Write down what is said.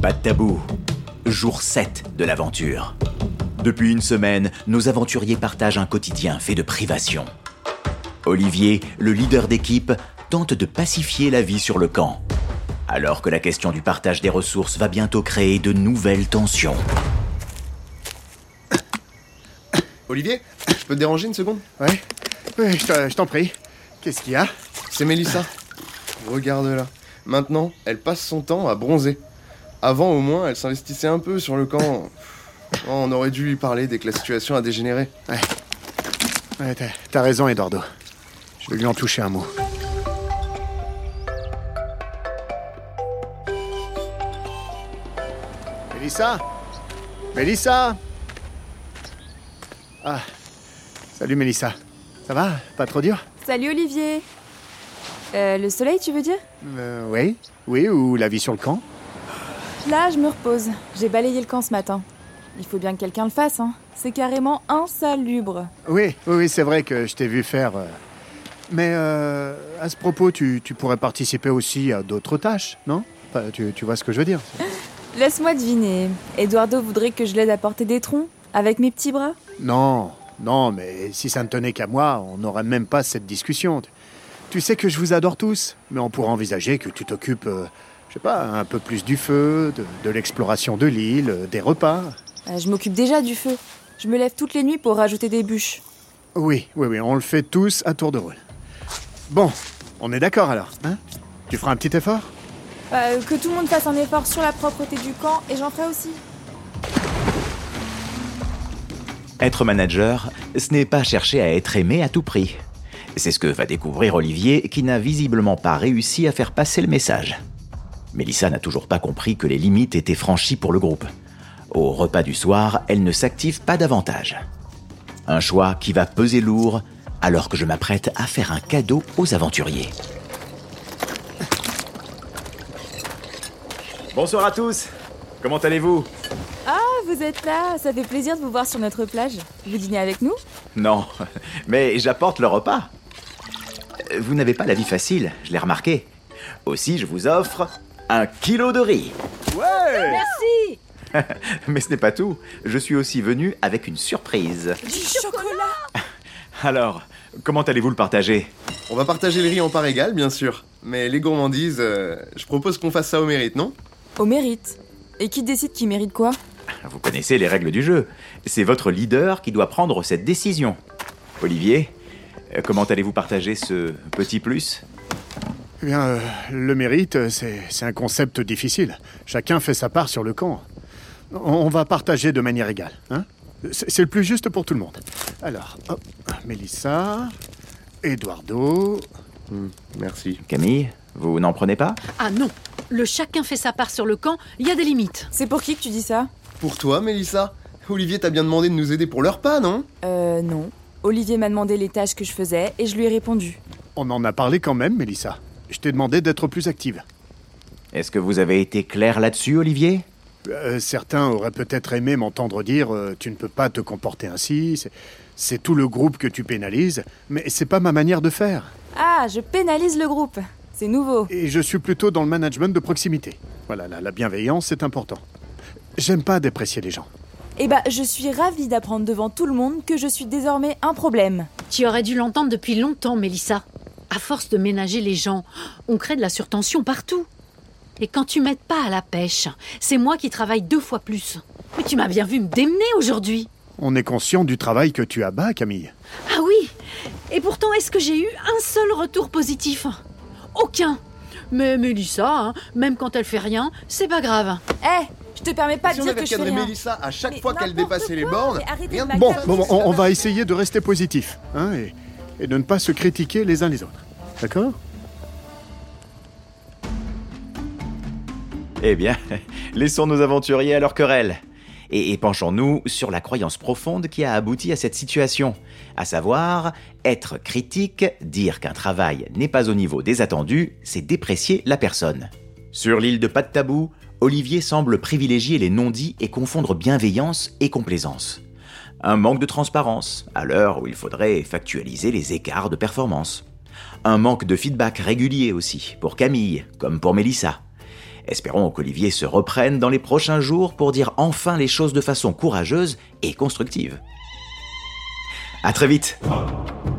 Pas de tabou. Jour 7 de l'aventure. Depuis une semaine, nos aventuriers partagent un quotidien fait de privations. Olivier, le leader d'équipe, tente de pacifier la vie sur le camp. Alors que la question du partage des ressources va bientôt créer de nouvelles tensions. Olivier, je peux te déranger une seconde? Ouais, je t'en prie. Qu'est-ce qu'il y a? C'est Mélissa. Regarde-la. Maintenant, elle passe son temps à bronzer. Avant, au moins, elle s'investissait un peu sur le camp. Oh, on aurait dû lui parler dès que la situation a dégénéré. Ouais, t'as raison, Eduardo. Je vais lui en toucher un mot. Mélissa? Mélissa? Ah, salut Mélissa. Ça va? Pas trop dur? Salut Olivier. Le soleil, tu veux dire? Oui, ou la vie sur le camp? Là, je me repose. J'ai balayé le camp ce matin. Il faut bien que quelqu'un le fasse, hein. C'est carrément insalubre. Oui, c'est vrai que je t'ai vu faire... Mais à ce propos, tu pourrais participer aussi à d'autres tâches, non? Enfin, tu vois ce que je veux dire? Laisse-moi deviner. Eduardo voudrait que je l'aide à porter des troncs avec mes petits bras? Non, mais si ça ne tenait qu'à moi, on n'aurait même pas cette discussion. Tu sais que je vous adore tous, mais on pourrait envisager que tu t'occupes, je sais pas, un peu plus du feu, de l'exploration de l'île, des repas. Je m'occupe déjà du feu. Je me lève toutes les nuits pour rajouter des bûches. Oui, on le fait tous à tour de rôle. Bon, on est d'accord alors, hein? Tu feras un petit effort? Que tout le monde fasse un effort sur la propreté du camp, et j'en ferai aussi. Être manager, ce n'est pas chercher à être aimé à tout prix. C'est ce que va découvrir Olivier, qui n'a visiblement pas réussi à faire passer le message. Mélissa n'a toujours pas compris que les limites étaient franchies pour le groupe. Au repas du soir, elle ne s'active pas davantage. Un choix qui va peser lourd alors que je m'apprête à faire un cadeau aux aventuriers. Bonsoir à tous. Comment allez-vous? Ah, vous êtes là. Ça fait plaisir de vous voir sur notre plage. Vous dînez avec nous? Non, mais j'apporte le repas. Vous n'avez pas la vie facile, je l'ai remarqué. Aussi, je vous offre 1 kilo de riz. Ouais! Merci! Mais ce n'est pas tout. Je suis aussi venu avec une surprise. Du chocolat! Alors, comment allez-vous le partager? On va partager le riz en part égale, bien sûr. Mais les gourmandises, je propose qu'on fasse ça au mérite, non? Au mérite. Et qui décide qui mérite quoi? Vous connaissez les règles du jeu. C'est votre leader qui doit prendre cette décision. Olivier, comment allez-vous partager ce petit plus? Eh bien, le mérite, c'est un concept difficile. Chacun fait sa part sur le camp. On va partager de manière égale, hein? C'est le plus juste pour tout le monde. Alors, hop, Mélissa, Eduardo... Merci. Camille, vous n'en prenez pas? Ah non, le chacun fait sa part sur le camp, il y a des limites. C'est pour qui que tu dis ça? Pour toi, Mélissa? Olivier t'a bien demandé de nous aider pour le repas, non? Non. Olivier m'a demandé les tâches que je faisais et je lui ai répondu. On en a parlé quand même, Mélissa. Je t'ai demandé d'être plus active. Est-ce que vous avez été clair là-dessus, Olivier? Certains auraient peut-être aimé m'entendre dire tu ne peux pas te comporter ainsi, c'est tout le groupe que tu pénalises, mais c'est pas ma manière de faire. Ah, je pénalise le groupe. C'est nouveau. Et je suis plutôt dans le management de proximité. Voilà, la bienveillance, c'est important. J'aime pas déprécier les gens. Eh ben, je suis ravie d'apprendre devant tout le monde que je suis désormais un problème. Tu aurais dû l'entendre depuis longtemps, Mélissa. À force de ménager les gens, on crée de la surtension partout. Et quand tu m'aides pas à la pêche, c'est moi qui travaille 2 fois plus. Mais tu m'as bien vu me démener aujourd'hui. On est conscient du travail que tu as bas, Camille. Ah oui. Et pourtant, est-ce que j'ai eu un seul retour positif? Aucun. Mais Mélissa, hein, même quand elle fait rien, c'est pas grave. Je te permets pas Si de on dire avait que je fais cadré rien. Mélissa à chaque Mais fois qu'elle n'importe dépassait les quoi, bornes, mais arrêtez rien de de Bon, m'accaparer. on va essayer de rester positif, hein, et de ne pas se critiquer les uns les autres. D'accord? Eh bien, laissons nos aventuriers à leur querelle. Et penchons-nous sur la croyance profonde qui a abouti à cette situation. À savoir, être critique, dire qu'un travail n'est pas au niveau des attendus, c'est déprécier la personne. Sur l'île de Pas de Tabou, Olivier semble privilégier les non-dits et confondre bienveillance et complaisance. Un manque de transparence, à l'heure où il faudrait factualiser les écarts de performance. Un manque de feedback régulier aussi, pour Camille, comme pour Mélissa. Espérons qu'Olivier se reprenne dans les prochains jours pour dire enfin les choses de façon courageuse et constructive. À très vite.